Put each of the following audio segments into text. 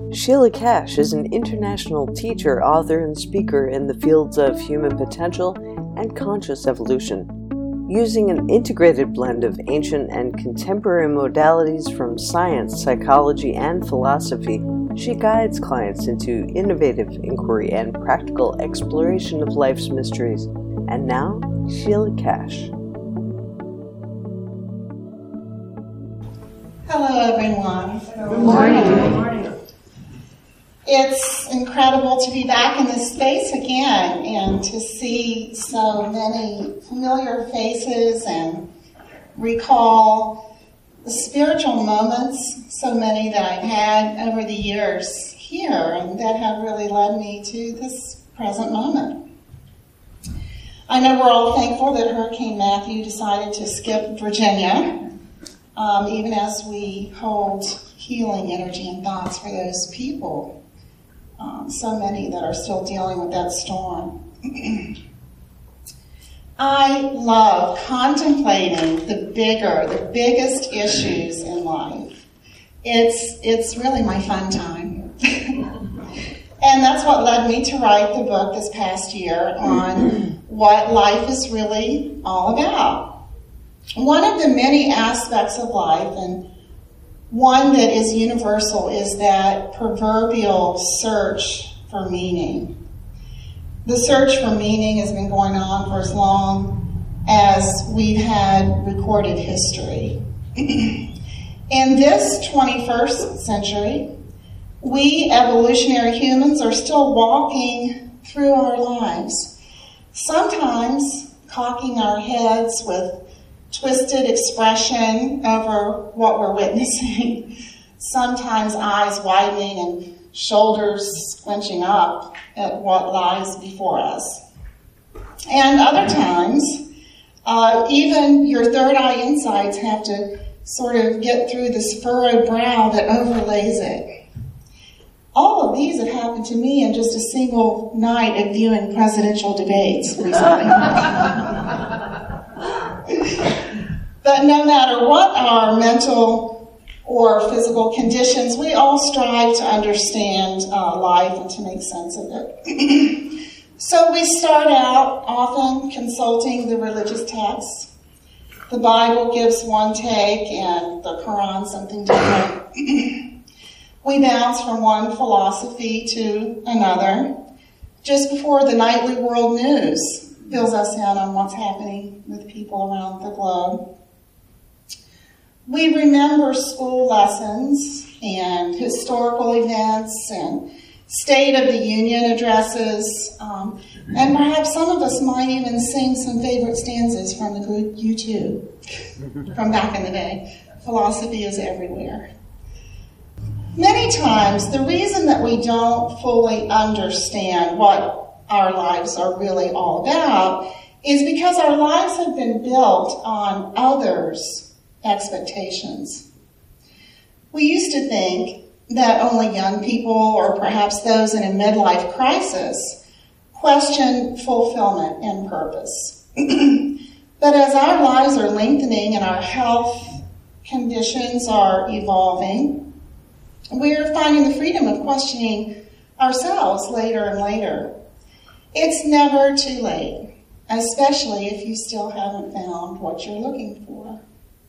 Sheila Cash is an international teacher, author, and speaker in the fields of human potential and conscious evolution. Using an integrated blend of ancient and contemporary modalities from science, psychology, and philosophy, she guides clients into innovative inquiry and practical exploration of life's mysteries. And now, Sheila Cash. Hello, everyone. Good morning. Good morning. It's incredible to be back in this space again and to see so many familiar faces and recall the spiritual moments, so many that I've had over the years here and that have really led me to this present moment. I know we're all thankful that Hurricane Matthew decided to skip Virginia, even as we hold healing energy and thoughts for those people. So many that are still dealing with that storm. I love contemplating the biggest issues in life. It's really my fun time. And that's what led me to write the book this past year on what life is really all about. One of the many aspects of life, and one that is universal, is that proverbial search for meaning. The search for meaning has been going on for as long as we've had recorded history. In this 21st century, we evolutionary humans are still walking through our lives, sometimes cocking our heads with twisted expression over what we're witnessing, sometimes eyes widening and shoulders squinching up at what lies before us. And other times, even your third eye insights have to sort of get through this furrowed brow that overlays it. All of these have happened to me in just a single night of viewing presidential debates recently. But no matter what our mental or physical conditions, we all strive to understand life and to make sense of it. So we start out often consulting the religious texts. The Bible gives one take and the Quran something different. We bounce from one philosophy to another just before the nightly world news fills us in on what's happening with people around the globe. We remember school lessons and historical events and State of the Union addresses, and perhaps some of us might even sing some favorite stanzas from the group U2 from back in the day. Philosophy is everywhere. Many times, the reason that we don't fully understand what our lives are really all about is because our lives have been built on others' expectations. We used to think that only young people, or perhaps those in a midlife crisis, question fulfillment and purpose. But as our lives are lengthening and our health conditions are evolving, we're finding the freedom of questioning ourselves later and later. It's never too late, especially if you still haven't found what you're looking for.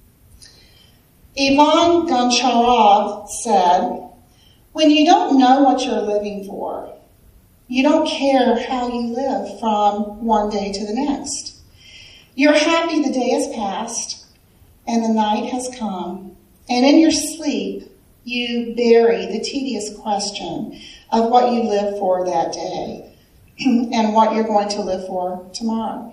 Ivan Goncharov said, "When you don't know what you're living for, you don't care how you live from one day to the next. You're happy the day has passed and the night has come, and in your sleep, you bury the tedious question of what you live for that day and what you're going to live for tomorrow."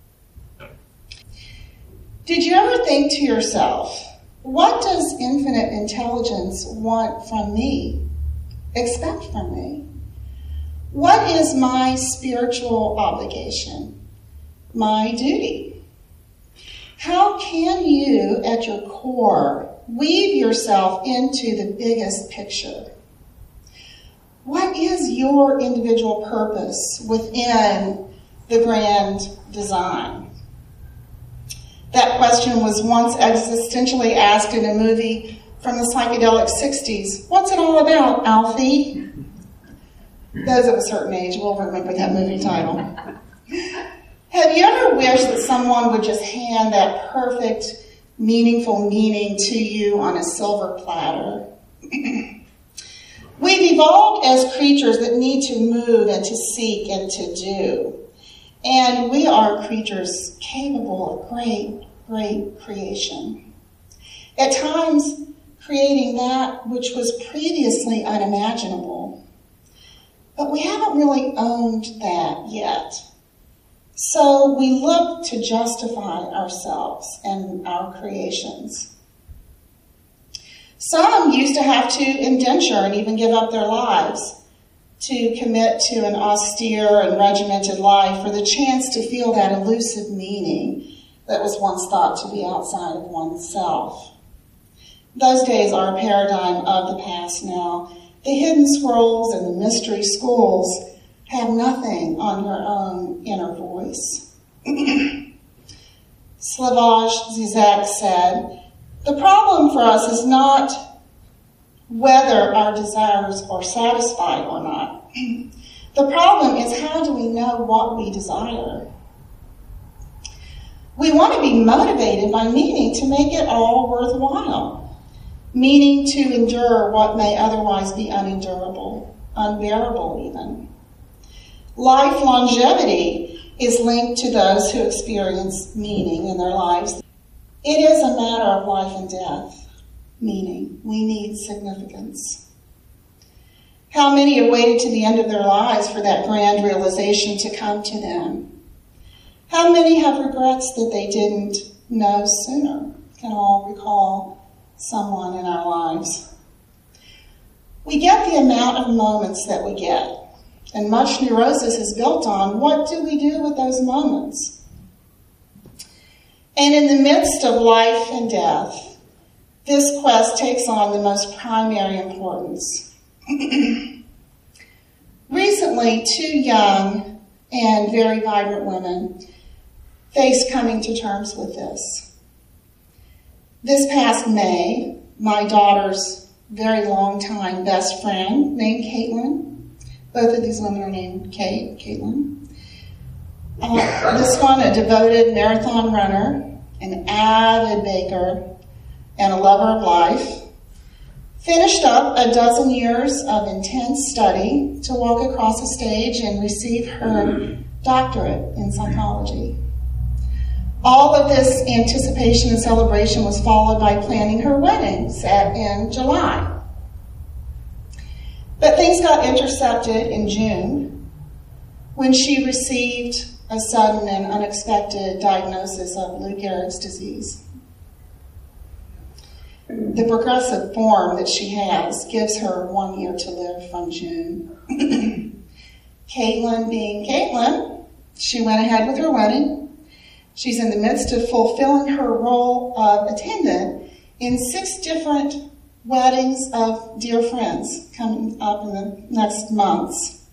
Did you ever think to yourself, what does infinite intelligence want from me, expect from me? What is my spiritual obligation, my duty? How can you, at your core, weave yourself into the biggest picture? What is your individual purpose within the grand design? That question was once existentially asked in a movie from the psychedelic 60s. What's it all about, Alfie? Those of a certain age will remember that movie title. Have you ever wished that someone would just hand that perfect, meaningful meaning to you on a silver platter? We've evolved as creatures that need to move and to seek and to do. And we are creatures capable of great, great creation. At times, creating that which was previously unimaginable. But we haven't really owned that yet. So we look to justify ourselves and our creations. Some used to have to indenture and even give up their lives to commit to an austere and regimented life for the chance to feel that elusive meaning that was once thought to be outside of oneself. Those days are a paradigm of the past now. The hidden scrolls and the mystery schools have nothing on your own inner voice. Slavoj Zizek said, "The problem for us is not whether our desires are satisfied or not. The problem is how do we know what we desire? We want to be motivated by meaning to make it all worthwhile, meaning to endure what may otherwise be unendurable, unbearable even. Life longevity is linked to those who experience meaning in their lives. It is a matter of life and death, meaning. We need significance. How many have waited to the end of their lives for that grand realization to come to them? How many have regrets that they didn't know sooner? Can all recall someone in our lives. We get the amount of moments that we get, and much neurosis is built on what do we do with those moments? And in the midst of life and death, this quest takes on the most primary importance. Recently, two young and very vibrant women faced coming to terms with this. This past May, my daughter's very long-time best friend named Caitlin, both of these women are named Caitlin. This one, a devoted marathon runner, an avid baker, and a lover of life, finished up a dozen years of intense study to walk across a stage and receive her doctorate in psychology. All of this anticipation and celebration was followed by planning her wedding set in July. But things got intercepted in June when she received a sudden and unexpected diagnosis of Lou Gehrig's disease. The progressive form that she has gives her 1 year to live from June. Caitlin being Caitlin, she went ahead with her wedding. She's in the midst of fulfilling her role of attendant in 6 different weddings of dear friends coming up in the next months.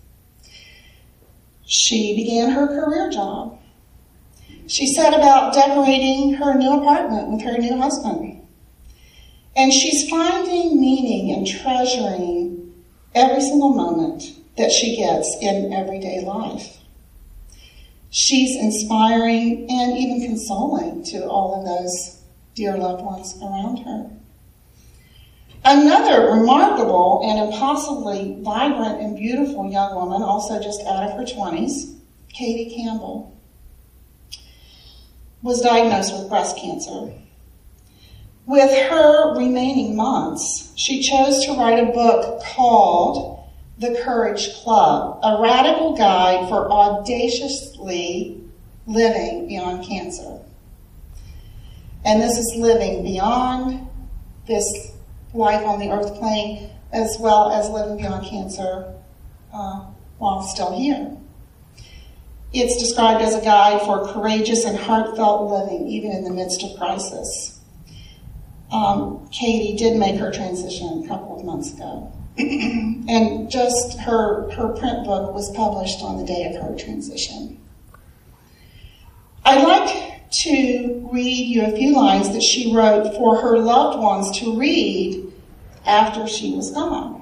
She began her career job. She set about decorating her new apartment with her new husband. And she's finding meaning and treasuring every single moment that she gets in everyday life. She's inspiring and even consoling to all of those dear loved ones around her. Another remarkable and impossibly vibrant and beautiful young woman, also just out of her 20s, Katie Campbell, was diagnosed with breast cancer. With her remaining months, she chose to write a book called The Courage Club, a radical guide for audaciously living beyond cancer. And this is living beyond this life on the earth plane, as well as living beyond cancer while still here. It's described as a guide for courageous and heartfelt living, even in the midst of crisis. Katie did make her transition a couple of months ago. And just her print book was published on the day of her transition. I'd like to read you a few lines that she wrote for her loved ones to read after she was gone.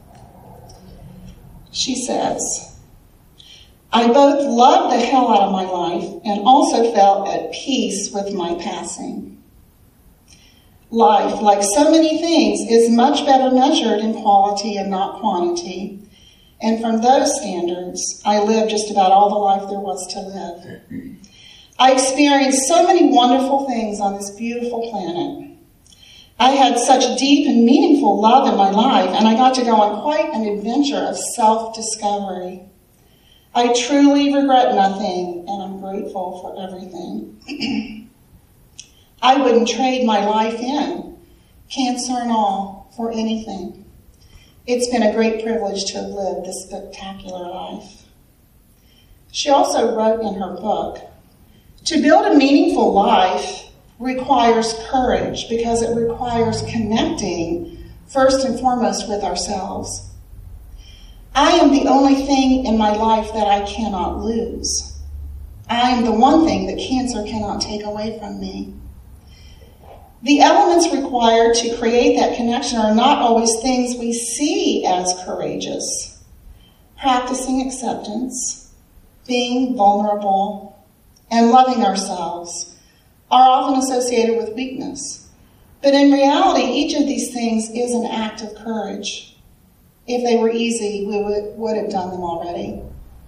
She says, I both loved the hell out of my life and also felt at peace with my passing. Life, like so many things, is much better measured in quality and not quantity. And from those standards, I lived just about all the life there was to live. I experienced so many wonderful things on this beautiful planet. I had such deep and meaningful love in my life, and I got to go on quite an adventure of self-discovery. I truly regret nothing, and I'm grateful for everything. I wouldn't trade my life in, cancer and all, for anything. It's been a great privilege to have lived this spectacular life. She also wrote in her book, to build a meaningful life requires courage because it requires connecting first and foremost with ourselves. I am the only thing in my life that I cannot lose. I am the one thing that cancer cannot take away from me. The elements required to create that connection are not always things we see as courageous. Practicing acceptance, being vulnerable, and loving ourselves are often associated with weakness. But in reality, each of these things is an act of courage. If they were easy, we would have done them already.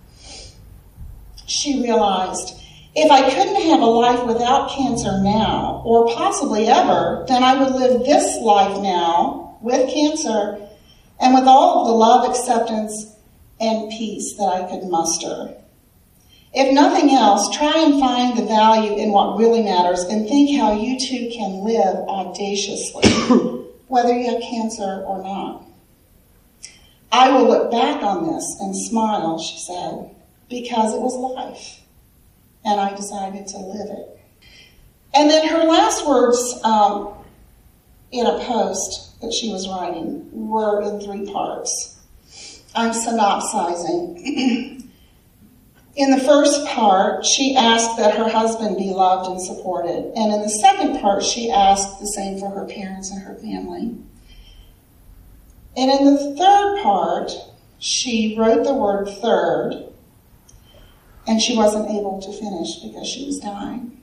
She realized, if I couldn't have a life without cancer now, or possibly ever, then I would live this life now with cancer and with all of the love, acceptance, and peace that I could muster. If nothing else, try and find the value in what really matters and think how you too can live audaciously, whether you have cancer or not. I will look back on this and smile, she said, because it was life, and I decided to live it. And then her last words in a post that she was writing were in 3 parts. I'm synopsizing. In the first part, she asked that her husband be loved and supported. And in the second part, she asked the same for her parents and her family. And in the third part, she wrote the word third, and she wasn't able to finish because she was dying.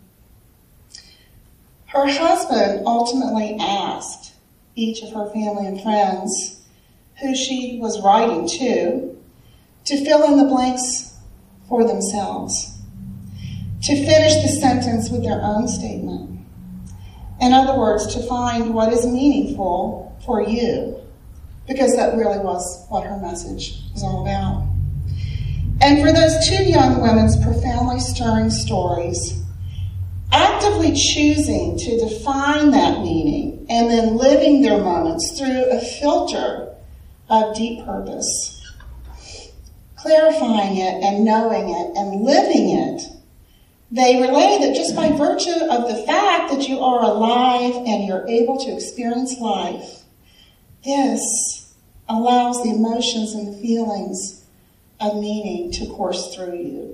Her husband ultimately asked each of her family and friends who she was writing to fill in the blanks for themselves, to finish the sentence with their own statement. In other words, to find what is meaningful for you, because that really was what her message was all about. And for those 2 young women's profoundly stirring stories, actively choosing to define that meaning and then living their moments through a filter of deep purpose, clarifying it and knowing it and living it, they relay that just by virtue of the fact that you are alive and you're able to experience life, this allows the emotions and the feelings of meaning to course through you.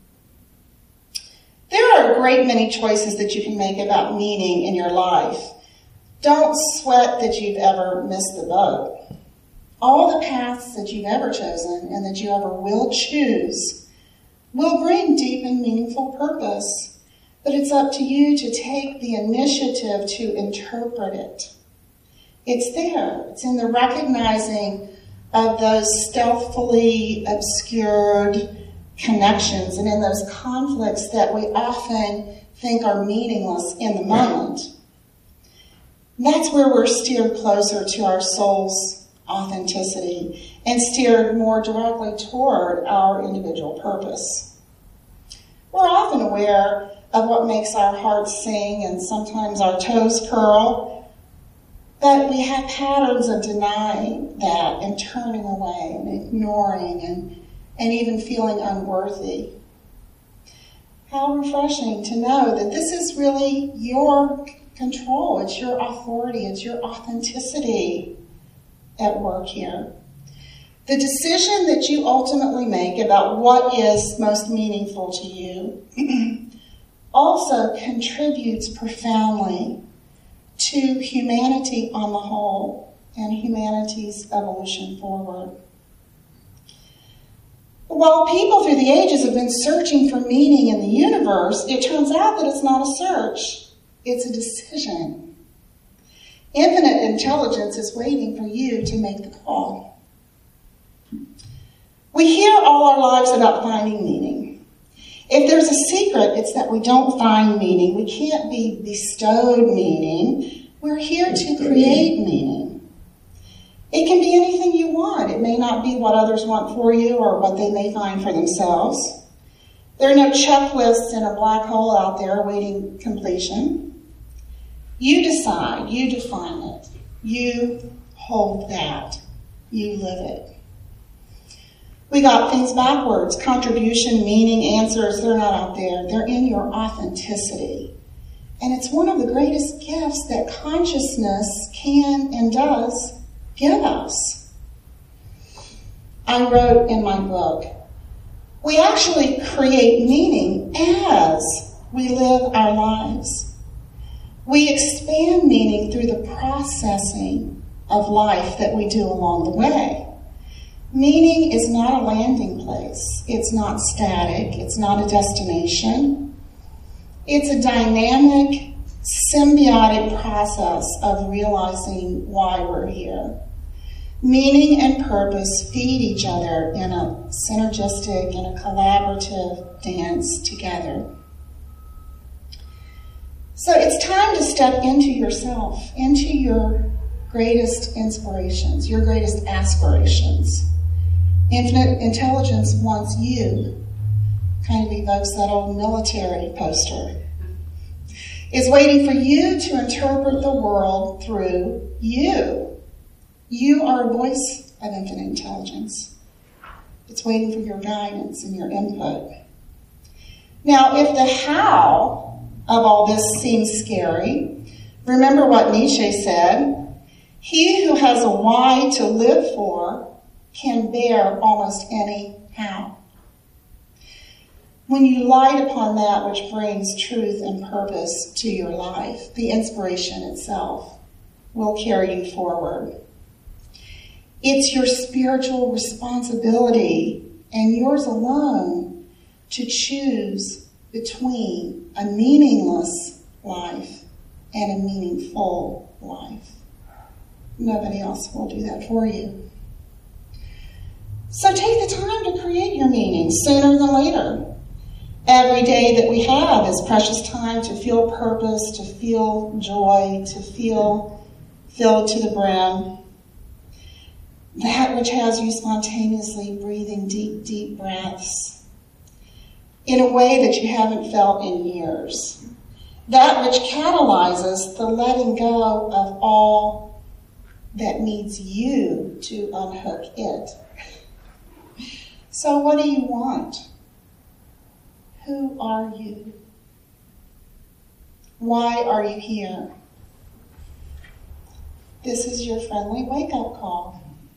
There are a great many choices that you can make about meaning in your life. Don't sweat that you've ever missed the boat. All the paths that you've ever chosen and that you ever will choose will bring deep and meaningful purpose, but it's up to you to take the initiative to interpret it. It's there. It's in the recognizing of those stealthily obscured connections and in those conflicts that we often think are meaningless in the moment. And that's where we're steered closer to our soul's authenticity and steered more directly toward our individual purpose. We're often aware of what makes our hearts sing and sometimes our toes curl, but we have patterns of denying that and turning away and ignoring and even feeling unworthy. How refreshing to know that this is really your control, it's your authority, it's your authenticity at work here. The decision that you ultimately make about what is most meaningful to you also contributes profoundly to humanity on the whole and humanity's evolution forward. While people through the ages have been searching for meaning in the universe, it turns out that it's not a search, it's a decision. Infinite intelligence is waiting for you to make the call. We hear all our lives about finding meaning. If there's a secret, it's that we don't find meaning. We can't be bestowed meaning. We're here to create meaning. It can be anything you want. It may not be what others want for you or what they may find for themselves. There are no checklists in a black hole out there awaiting completion. You decide. You define it. You hold that. You live it. We got things backwards. Contribution, meaning, answers, they're not out there. They're in your authenticity. And it's one of the greatest gifts that consciousness can and does give us. I wrote in my book, we actually create meaning as we live our lives. We expand meaning through the processing of life that we do along the way. Meaning is not a landing place. It's not static. It's not a destination. It's a dynamic, symbiotic process of realizing why we're here. Meaning and purpose feed each other in a synergistic and a collaborative dance together. So it's time to step into yourself, into your greatest inspirations, your greatest aspirations. Infinite intelligence wants you. Kind of evokes that old military poster. Is waiting for you to interpret the world through you. You are a voice of infinite intelligence. It's waiting for your guidance and your input. Now, if the how of all this seems scary, remember what Nietzsche said. He who has a why to live for can bear almost any how. When you light upon that which brings truth and purpose to your life, the inspiration itself will carry you forward. It's your spiritual responsibility, and yours alone, to choose between a meaningless life and a meaningful life. Nobody else will do that for you. So take the time to create your meaning sooner than later. Every day that we have is precious time to feel purpose, to feel joy, to feel filled to the brim. That which has you spontaneously breathing deep, deep breaths in a way that you haven't felt in years. That which catalyzes the letting go of all that needs you to unhook it. So what do you want? Who are you? Why are you here? This is your friendly wake-up call.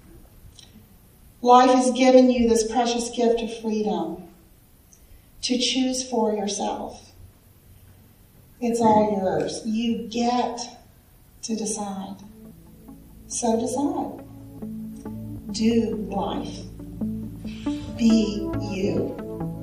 Life has given you this precious gift of freedom to choose for yourself. It's all yours. You get to decide. So decide. Do life. Be you.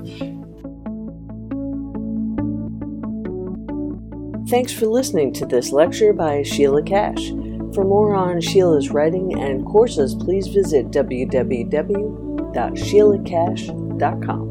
Thanks for listening to this lecture by Sheila Cash. For more on Sheila's writing and courses, please visit www.sheilacash.com.